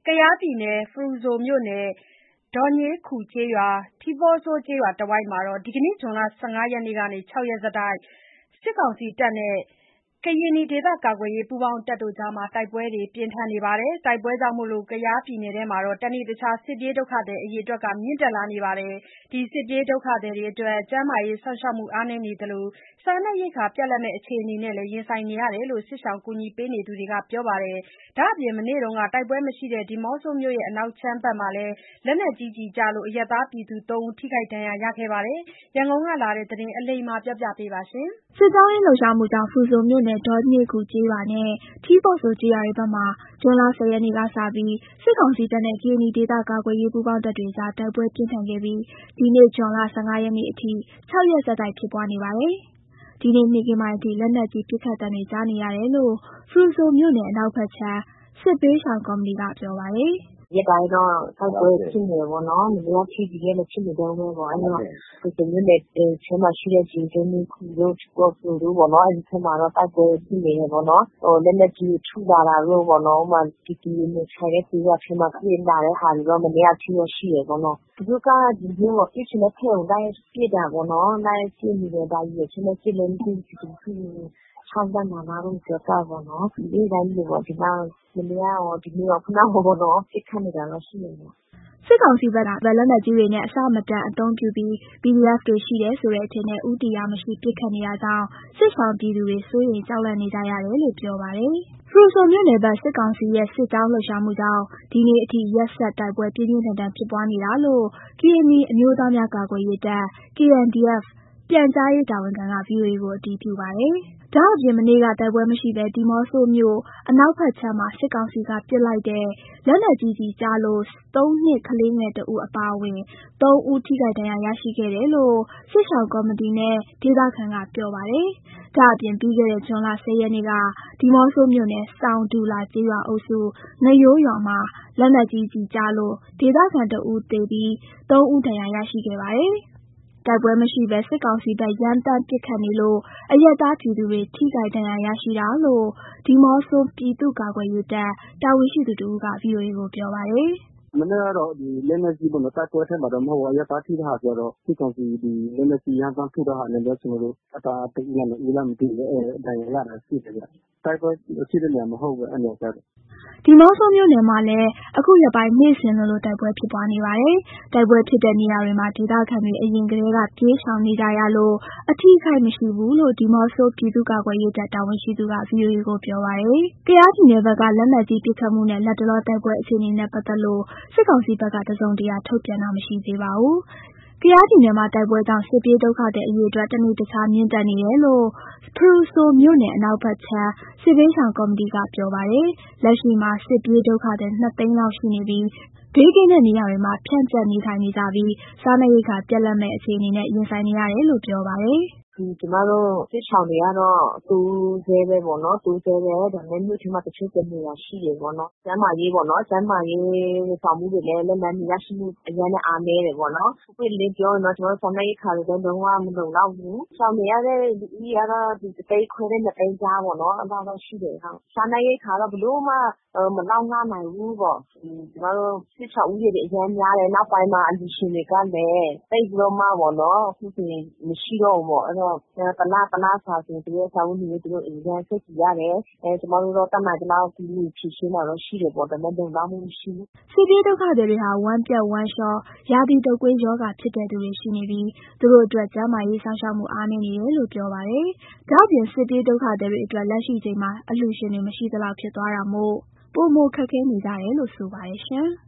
ကယားပြည်နယ် ဖရူဆိုမြို့နယ် ဒေါ်ညေးခူကျေးရွာ၊ ထီးပေါဆိုးကျေးရွာတဝိုက်မှာ ဒီကနေ့ ဇွန်လ 15 ရက်နေ့ကနေ 6 ရက်ဆက်တိုက် စစ်ကောင်စီတပ်နဲ့ ကရင်နီဒေသကာကွယ်ရေး ပူးပေါင်းတပ်တွေ တိုက်ပွဲတွေ ပြင်းထန်နေပါတယ်။ တိုက်ပွဲကြောင့် ကယားပြည်နယ်ထဲမှာ တနေ့တခြား စစ်ပြေးဒုက္ခသည်အရေအတွက် မြင့်တက်လာနေပါတယ်။ စစ်ပြေးဒုက္ခသည်တွေအတွက် ကျန်းမာရေးစောင့်ရှောက်မှု အားနည်းနေသလို စားနပ်ရိက္ခာပြတ်လပ်မယ့် အခြေအနေနဲ့ ရင်ဆိုင်နေရတယ်လို့ စစ်ရှောင်ကူညီပေးနေသူတွေက ပြောပါတယ်။ ဒါ့အပြင် မနေ့က တိုက်ပွဲမရှိတဲ့ ဒီးမော့ဆိုမြို့အနောက်ခြမ်းဘက်မှာလည်း လက်နက်ကြီးကျလို့ အရပ်သားပြည်သူ 3 ဦး ထိခိုက်ဒဏ်ရာရခဲ့ပါတယ်။ ရန်ကုန်ကလာတဲ့သတင်း အလိမ္မာက ပြောပြပါမယ်။စစ်ကြောင်းလှုပ်ရှားမှုကြောင့် ဖရူဆိုမြို့နယ် ဒေါ်ညေးခူကျေးရွာနဲ့ ထီးပေါဆိုကျေးရွာတွေဘက်မှာ ဇွန်လ 10 ရက်နေ့ကစပြီး စစ်ကောင်စီတပ်နဲ့ ကရင်နီဒေသကာကွယ်ရေး ပူးပေါင်းတပ်တွေကြား တိုက်ပွဲပြင်းထန်ခဲ့ပြီး ဒီနေ့ ဇွန်လ 15 ရက်နေ့အထိ 6 ရက်ဆက်တိုက်ဖြစ်ပွားနေပါတယ်။ ဒီနေ့ နေ့ခင်းပိုင်းအထိ လက်နက်ကြီးပစ်ခတ်သံတွေ ကြားနေရတယ်လို့ ဖရူဆိုမြို့နယ် အနောက်ဘက်ခြမ်း စစ်ဘေးရှောင်ကော်မတီက ပြောပါတယ်။ "ရက်ပိုင်းတော့ တိုက်ပွဲဖြစ်နေတယ်ပေါ့နော်။ မနေ့ကအထိ ဒီနေ့လည်းဖြစ်နေတုန်းပဲပေါ့။ ဖရူဆိုမြို့နယ်ထဲမှာရှိတဲ့ ဒေါ်ညေးခူတို့ ထီးပေါဆိုတို့ပေါ့နော်။ အဲဒီဘက်မှာတော့ တိုက်ပွဲဖြစ်နေတယ်ပေါ့နော်။ လက်နက်ကြီးထုလာတာတို့ပေါ့နော်။ ဥပမာ ပြည်သူတွေနေထိုင်တဲ့ ကျေးရွာထဲမှာ ပစ်လာတဲ့ဟာတွေတော့ မနေ့ကအထိတော့ရှိတယ်ပေါ့နော်။ သူတို့က ဒီမြို့ကို ပစ်ချင်တဲ့ဘက်ကို လိုက်ပစ်တာပေါ့နော်။ လိုက်ပစ်နေတယ်။ ဘာရည်ရွယ်ချက်နဲ့ပစ်လဲမသိဘူး။ ပြည်သူလူထုကို ကြောက်လန့်တာလားတော့ မပြောတတ်ဘူးပေါ့နော်။ နေ့တိုင်းလိုလိုပေါ့။ မနေ့ကရော ဒီနေ့ရော ခုနကပေါ့နော်။ ပစ်ခတ်နေတာတော့ရှိတယ်ပေါ့။ " စစ်ကောင်စီဘက်က လက်နက်ကြီးတွေနဲ့ အဆမတန်အသုံးပြုပြီး PDF တွေရှိတယ်ဆိုတဲ့အထင်နဲ့ ဦးတည်ရာမရှိ ပစ်ခတ်နေတာကြောင့် စစ်ရှောင်ပြည်သူတွေ စိုးရိမ်ကြောက်လန့်နေကြရတယ်လို့ ပြောပါတယ်။ ဖရူဆိုမြို့နယ်ဘက် စစ်ကောင်စီရဲ့ စစ်ကြောင်းလှုပ်ရှားမှုကြောင့် ဒီနေ့အထိ ရက်ဆက် တိုက်ပွဲပြင်းပြင်းထန်ထန်ဖြစ်ပွားနေတာလို့ ကရင်နီအမျိုးသားများကာကွယ်ရေးတပ် KNDF ပြန်ကြားရေးတာဝန်ခံက VOA ကို အတည်ပြုပါတယ်။ ဒါ့အပြင် မနေ့က တိုက်ပွဲမရှိဘဲ ဒီးမော့ဆိုမြို့ အနောက်ဘက်ခြမ်းမှာ စစ်ကောင်စီက ပစ်လိုက်တဲ့ လက်နက်ကြီးကျည်ကျလို့ ၃ နှစ်ကလေးငယ် 1 ဦးအပါအဝင် 3 ဦး ထိခိုက်ဒဏ်ရာရရှိခဲ့တယ်လို့ စစ်ရှောင်ကော်မတီနဲ့ ဒေသခံက ပြောပါတယ်။ ဒါ့အပြင် ပြီးခဲ့တဲ့ ဇွန်လ 10 ရက်နေ့က ဒီးမော့ဆိုမြို့နယ် တောင်ဒူလာကျေးရွာအုပ်စု နရိုးရွာမှာ လက်နက်ကြီးကျည်ကျလို့ ဒေသခံ 1 ဦးသေပြီး 3 ဦး ဒဏ်ရာရရှိခဲ့ပါတယ်။ တိုက်ပွဲမရှိဘဲ စစ်ကောင်စီဘက် ရမ်းသမ်းပစ်ခတ်နေလို့ အရပ်သားပြည်သူတွေ ထိခိုက်ဒဏ်ရာရရှိတာလို့ ဒီးမော့ဆို ပြည်သူ့ကာကွယ်ရေးတပ် တာဝန်ရှိသူတဦးက VOA ကို ပြောပါတယ်။ "မနေ့ကတော့ လက်နက်ကြီးပေါ့နော်။ တိုက်ပွဲထဲမှာတော့မဟုတ်ဘူး။ အရပ်သားထိတဲ့ဟာကျတော့ စစ်ကောင်စီလက်နက်ကြီးရမ်းသမ်းထုတဲ့ဟာနဲ့လည်း ကျနော်တို့တပ်သား 1 ဦးလား 2 ဦးလားမသိဘူး။ ဒဏ်ရာရတာရှိတယ်ဗျ။ တိုက်ပွဲဖြစ်တဲ့နေရာမဟုတ်ဘူး။ အဲဒီနေရာကျတော့။ " ဒီးမော့ဆိုမြို့နယ်မှာလည်း အခုရက်ပိုင်း နေ့စဉ်လိုလို တိုက်ပွဲဖြစ်ပွားနေပါတယ်။ တိုက်ပွဲဖြစ်တဲ့နေရာတွေမှာ ဒေသခံတွေ အရင်ကတည်းက ပြေးရှောင်နေကြရလို့ အထိအခိုက်မရှိဘူးလို့ ဒီးမော့ဆို ပြည်သူ့ကာကွယ်ရေးတပ် တာဝန်ရှိသူက VOA ကို ပြောပါတယ်။ ကယားပြည်နယ်ဘက်က လက်နက်ကြီးပစ်ခတ်မှုနဲ့ လတ်တလော တိုက်ပွဲအခြေအနေနဲ့ ပတ်သက်လို့ စစ်ကောင်စီဘက်က တစုံတရာထုတ်ပြန်တာမရှိသေးပါဘူး။ ကယားပြည်နယ်မှာ တိုက်ပွဲကြောင့် စစ်ပြေးဒုက္ခသည်အရေအတွက် တနေ့တခြား မြင့်တက်နေတယ်လို့ ဖရူဆိုမြို့နယ် အနောက်ဘက်ခြမ်း စစ်ဘေးရှောင်ကော်မတီက ပြောပါတယ်။ လက်ရှိမှာ စစ်ပြေးဒုက္ခသည် 2 သိန်းလောက်ရှိနေပြီး ဘေးကင်းတဲ့နေရာတွေမှာ ဖြန့်ကျက်နေထိုင်နေကြပြီး စားနပ်ရိက္ခာပြတ်လပ်မယ့် အခြေအနေနဲ့ ရင်ဆိုင်နေရတယ်လို့ ပြောပါတယ်။ "ကျမတို့စစ်ရှောင်တွေကတော့ တိုးဆဲပဲပေါ့နော်။ တိုးဆဲပဲ။ ဒါပေမဲ့ မြို့ထဲမှာ တချို့ပြန်နေတာရှိတယ်ပေါ့နော်။ ကျန်းမာရေးပေါ့နော်။ ကျန်းမာရေးဝန်ဆောင်မှုတွေလည်း လက်လှမ်းမီရရှိမှု အရမ်းလည်းအားနည်းတယ်ပေါ့နော်။ ပွင့်ပွင့်လင်းလင်းပြောရင်တော့ ကျမတို့စားနပ်ရိက္ခာတွေလည်း လုံးဝမလုံလောက်ဘူး။ ရှောင်နေရတဲ့လူဦးရေကတော့ 1 သိန်းခွဲနဲ့ 2 သိန်းကြားပေါ့နော်။ အဲလောက်တော့ရှိတယ်ဟုတ်။ စားနပ်ရိက္ခာတော့ ဘယ်လိုမှမလောက်ငနိုင်ဘူးပေါ့။ ကျမတို့စစ်ရှောင်ဦးရေတွေ အရမ်းများတယ်။ နောက်ပိုင်းမှာ အလှူရှင်တွေကလည်း သိပ်ပြီးတော့မှပေါ့နော်။ အခုဆိုရင် မရှိတော့ဘူးပေါ့။ အဲတော့ တလစာဆိုရင် သူတို့စားဝတ်နေရေး သူတို့အရမ်းစိတ်ပူရတယ်။ ကျမတို့တော့ တတ်နိုင်သလောက် ကူညီဖြေရှင်းတာတော့ရှိတယ်ပေါ့။ ဒါပေမဲ့ လုံလောက်မှုမရှိဘူး။ " စစ်ပြေးဒုက္ခသည်တွေဟာ ဝမ်းပျက်ဝမ်းလျှော ရာသီတုပ်ကွေးရောဂါဖြစ်တဲ့သူတွေရှိနေပြီး သူတို့အတွက် ကျန်းမာရေးစောင့်ရှောက်မှု အားနည်းနေတယ်လို့ ပြောပါတယ်။ ဒါ့အပြင် စစ်ပြေးဒုက္ခသည်တွေအတွက် လက်ရှိချိန်မှာ အလှူရှင်တွေ မရှိသလောက်ဖြစ်သွားတာမို့ ပိုမိုခက်ခဲနေကြတယ်လို့ ဆိုပါတယ်ရှင်။